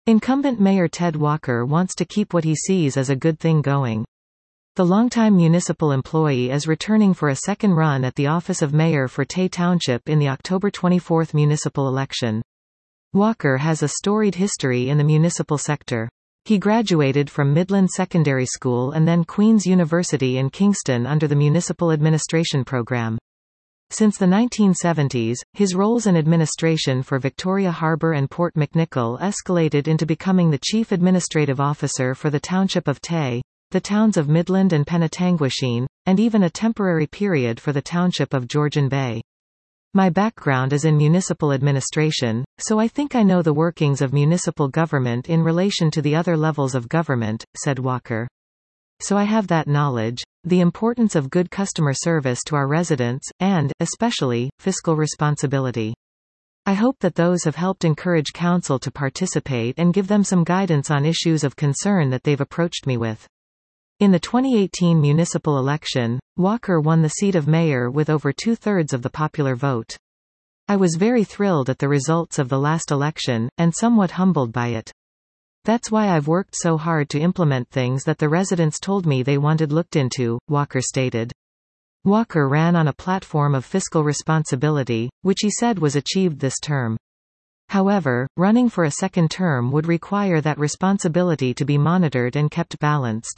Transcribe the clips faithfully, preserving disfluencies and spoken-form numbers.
Incumbent Mayor Ted Walker wants to keep what he sees as a good thing going. The longtime municipal employee is returning for a second run at the office of mayor for Tay Township in the October twenty-fourth municipal election. Walker has a storied history in the municipal sector. He graduated from Midland Secondary School and then Queen's University in Kingston under the Municipal Administration program. Since the nineteen seventies, his roles in administration for Victoria Harbour and Port McNicoll escalated into becoming the Chief Administrative Officer for the Township of Tay, the towns of Midland and Penetanguishene, and even a temporary period for the Township of Georgian Bay. My background is in municipal administration, so I think I know the workings of municipal government in relation to the other levels of government, said Walker. So I have that knowledge, the importance of good customer service to our residents, and, especially, fiscal responsibility. I hope that those have helped encourage council to participate and give them some guidance on issues of concern that they've approached me with. In the twenty eighteen municipal election, Walker won the seat of mayor with over two-thirds of the popular vote. I was very thrilled at the results of the last election, and somewhat humbled by it. That's why I've worked so hard to implement things that the residents told me they wanted looked into, Walker stated. Walker ran on a platform of fiscal responsibility, which he said was achieved this term. However, running for a second term would require that responsibility to be monitored and kept balanced.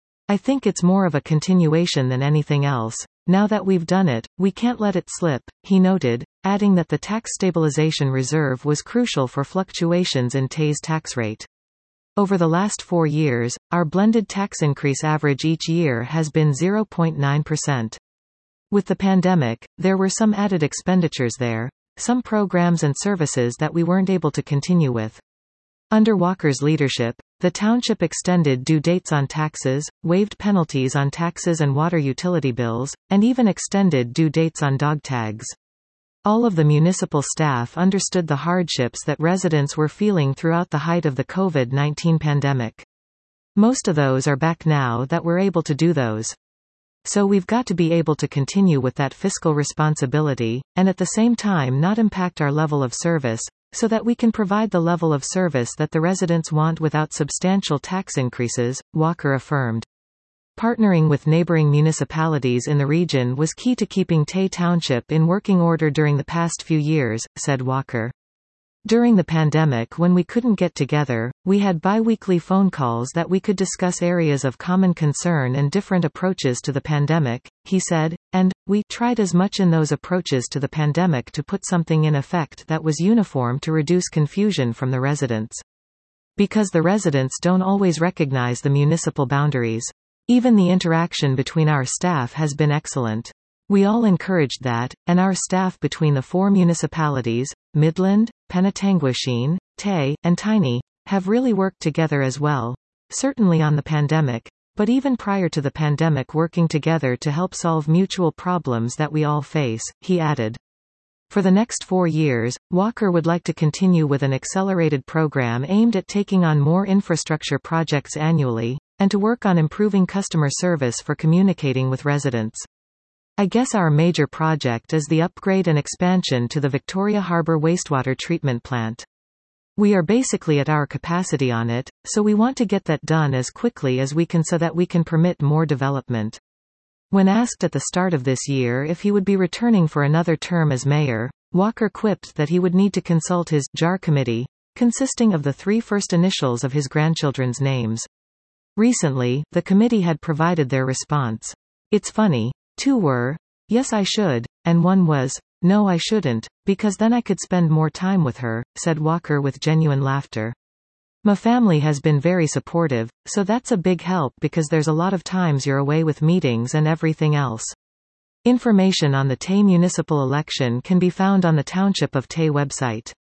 I think it's more of a continuation than anything else. Now that we've done it, we can't let it slip, he noted, adding that the tax stabilization reserve was crucial for fluctuations in Tay's tax rate. Over the last four years, our blended tax increase average each year has been zero point nine percent. With the pandemic, there were some added expenditures there, some programs and services that we weren't able to continue with. Under Walker's leadership, the township extended due dates on taxes, waived penalties on taxes and water utility bills, and even extended due dates on dog tags. All of the municipal staff understood the hardships that residents were feeling throughout the height of the COVID nineteen pandemic. Most of those are back now that we're able to do those. So we've got to be able to continue with that fiscal responsibility, and at the same time not impact our level of service, so that we can provide the level of service that the residents want without substantial tax increases, Walker affirmed. Partnering with neighboring municipalities in the region was key to keeping Tay Township in working order during the past few years, said Walker. During the pandemic, when we couldn't get together, we had bi-weekly phone calls that we could discuss areas of common concern and different approaches to the pandemic, he said, and we tried as much in those approaches to the pandemic to put something in effect that was uniform to reduce confusion from the residents. Because the residents don't always recognize the municipal boundaries. Even the interaction between our staff has been excellent. We all encouraged that, and our staff between the four municipalities, Midland, Penetanguishene, Tay, and Tiny, have really worked together as well. Certainly on the pandemic, but even prior to the pandemic working together to help solve mutual problems that we all face, he added. For the next four years, Walker would like to continue with an accelerated program aimed at taking on more infrastructure projects annually, and to work on improving customer service for communicating with residents. I guess our major project is the upgrade and expansion to the Victoria Harbour wastewater treatment plant. We are basically at our capacity on it, so we want to get that done as quickly as we can so that we can permit more development. When asked at the start of this year if he would be returning for another term as mayor, Walker quipped that he would need to consult his J A R committee, consisting of the three first initials of his grandchildren's names. Recently, the committee had provided their response. It's funny. Two were, yes I should, and one was, no I shouldn't, because then I could spend more time with her, said Walker with genuine laughter. My family has been very supportive, so that's a big help because there's a lot of times you're away with meetings and everything else. Information on the Tay municipal election can be found on the Township of Tay website.